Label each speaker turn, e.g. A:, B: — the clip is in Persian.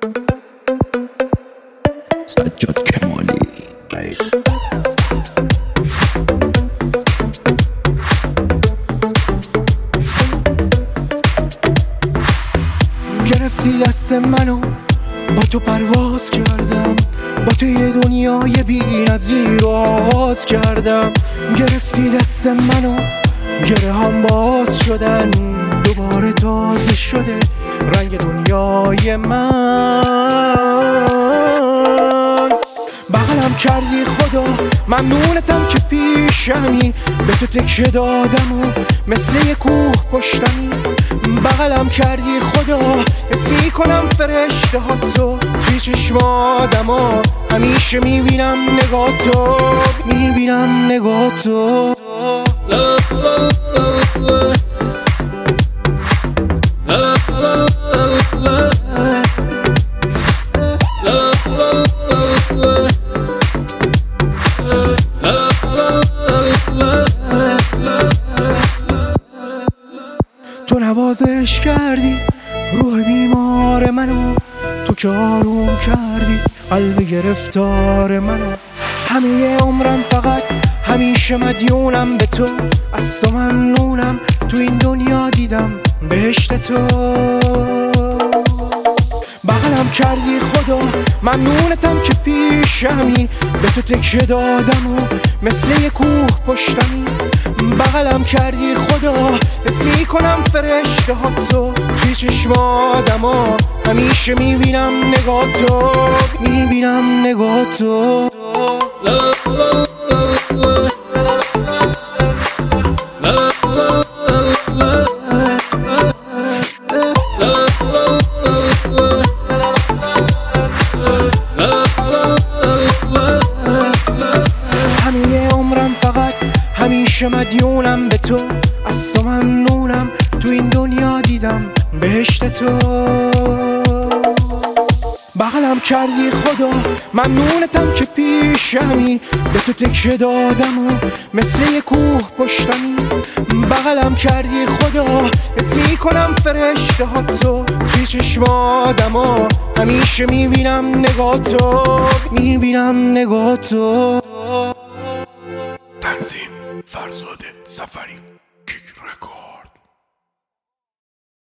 A: سجاد کمالی.
B: گرفتی دست منو با تو پرواز کردم، با تو یه دنیای بی‌نظیر رو آغاز کردم. گرفتی دست منو گره هم باز شدن، دوباره تازه شده رنگ دنیای من. بغلم کردی خدا، ممنونتم که پیشمی، به تو تکیه دادم و مثل یه کوه پشتمی. بغلم کردی خدا، حس میکنم فرشته ها تو توی چشمادم ها، همیشه میبینم نگاتو، میبینم نگاتو. تو نوازش کردی روح بیمار منو، تو که آروم کردی قلب گرفتار منو. همه عمرم فقط همیشه مدیونم به تو، از تو ممنونم تو این دنیا دیدم بهشت تو. بغلم کردی خدا، ممنونتم که پیشمی، به تو تکیه دادم و مثل یه کوه پشتمی. بغلم کردی خدا، حس میکنم فرشته ها تو توی چشمادم ها، همیشه میبینم نگاتو، میبینم نگاتو. همه عمرم فقط همیشه مدیونم به تو، از تو ممنونم تو این دنیا دیدم بهشت تو. بغلم کردی خدا، ممنونتم که پیشمی، به تو تکیه دادم و مثل یه کوه پشتمی. بغلم کردی خدا، حس میکنم فرشته ها تو توی چشمادم ها، همیشه میبینم نگاتو، میبینم نگاتو.
A: تنظیم فرزاد سفری.